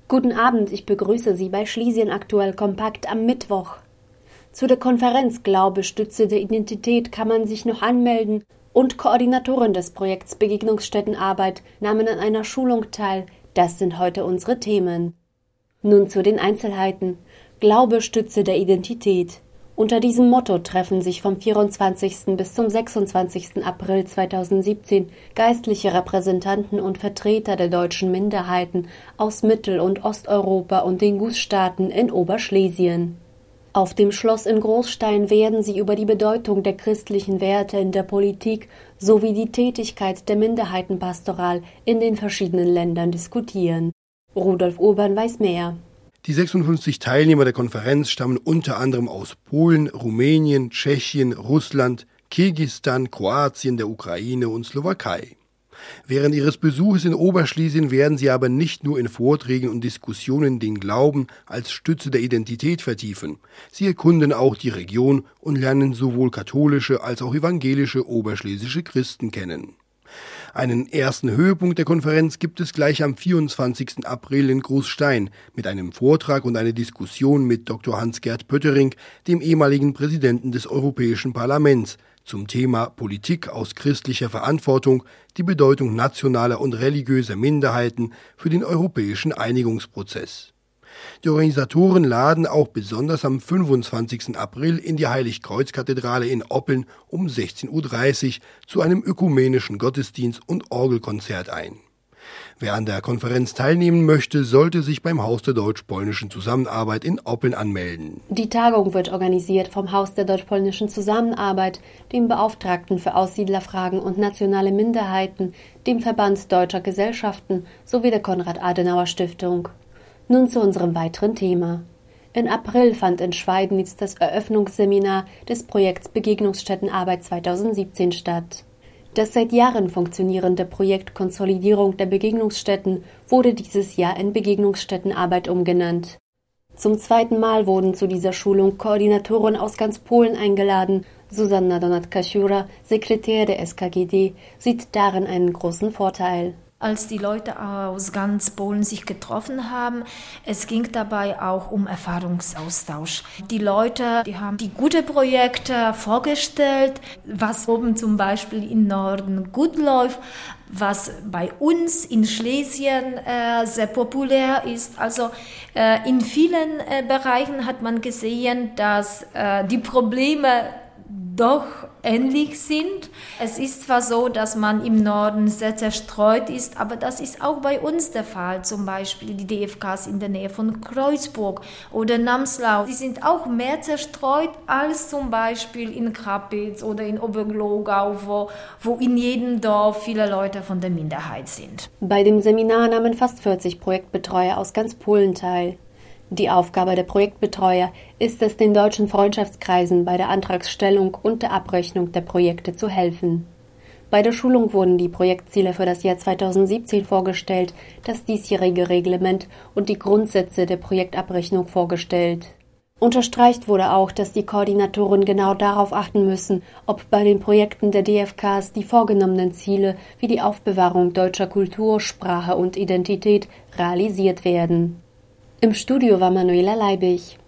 Guten Abend, ich begrüße Sie bei Schlesien aktuell kompakt am Mittwoch. Zu der Konferenz Glaube, Stütze der Identität kann man sich noch anmelden und Koordinatoren des Projekts Begegnungsstättenarbeit nahmen an einer Schulung teil. Das sind heute unsere Themen. Nun zu den Einzelheiten. Glaube, Stütze der Identität. Unter diesem Motto treffen sich vom 24. bis zum 26. April 2017 geistliche Repräsentanten und Vertreter der deutschen Minderheiten aus Mittel- und Osteuropa und den Gussstaaten in Oberschlesien. Auf dem Schloss in Großstein werden sie über die Bedeutung der christlichen Werte in der Politik sowie die Tätigkeit der Minderheitenpastoral in den verschiedenen Ländern diskutieren. Rudolf Urban weiß mehr. Die 56 Teilnehmer der Konferenz stammen unter anderem aus Polen, Rumänien, Tschechien, Russland, Kirgisistan, Kroatien, der Ukraine und Slowakei. Während ihres Besuches in Oberschlesien werden sie aber nicht nur in Vorträgen und Diskussionen den Glauben als Stütze der Identität vertiefen. Sie erkunden auch die Region und lernen sowohl katholische als auch evangelische oberschlesische Christen kennen. Einen ersten Höhepunkt der Konferenz gibt es gleich am 24. April in Großstein mit einem Vortrag und einer Diskussion mit Dr. Hans-Gert Pöttering, dem ehemaligen Präsidenten des Europäischen Parlaments, zum Thema Politik aus christlicher Verantwortung, die Bedeutung nationaler und religiöser Minderheiten für den europäischen Einigungsprozess. Die Organisatoren laden auch besonders am 25. April in die Heiligkreuzkathedrale in Oppeln um 16:30 Uhr zu einem ökumenischen Gottesdienst und Orgelkonzert ein. Wer an der Konferenz teilnehmen möchte, sollte sich beim Haus der deutsch-polnischen Zusammenarbeit in Oppeln anmelden. Die Tagung wird organisiert vom Haus der deutsch-polnischen Zusammenarbeit, dem Beauftragten für Aussiedlerfragen und nationale Minderheiten, dem Verband Deutscher Gesellschaften sowie der Konrad-Adenauer-Stiftung. Nun zu unserem weiteren Thema. Im April fand in Schweidnitz das Eröffnungsseminar des Projekts Begegnungsstättenarbeit 2017 statt. Das seit Jahren funktionierende Projekt Konsolidierung der Begegnungsstätten wurde dieses Jahr in Begegnungsstättenarbeit umgenannt. Zum zweiten Mal wurden zu dieser Schulung Koordinatoren aus ganz Polen eingeladen. Susanna Donatka-Siura, Sekretär der SKGD, sieht darin einen großen Vorteil. Als die Leute aus ganz Polen sich getroffen haben, es ging dabei auch um Erfahrungsaustausch. Die Leute, die haben die guten Projekte vorgestellt, was oben zum Beispiel im Norden gut läuft, was bei uns in Schlesien sehr populär ist. Also in vielen Bereichen hat man gesehen, dass die Probleme doch ähnlich sind. Es ist zwar so, dass man im Norden sehr zerstreut ist, aber das ist auch bei uns der Fall. Zum Beispiel die DFKs in der Nähe von Kreuzburg oder Namslau. Die sind auch mehr zerstreut als zum Beispiel in Krapitz oder in Oberglogau, wo in jedem Dorf viele Leute von der Minderheit sind. Bei dem Seminar nahmen fast 40 Projektbetreuer aus ganz Polen teil. Die Aufgabe der Projektbetreuer ist es, den deutschen Freundschaftskreisen bei der Antragstellung und der Abrechnung der Projekte zu helfen. Bei der Schulung wurden die Projektziele für das Jahr 2017 vorgestellt, das diesjährige Reglement und die Grundsätze der Projektabrechnung vorgestellt. Unterstreicht wurde auch, dass die Koordinatoren genau darauf achten müssen, ob bei den Projekten der DFKs die vorgenommenen Ziele wie die Aufbewahrung deutscher Kultur, Sprache und Identität realisiert werden. Im Studio war Manuela Leibig.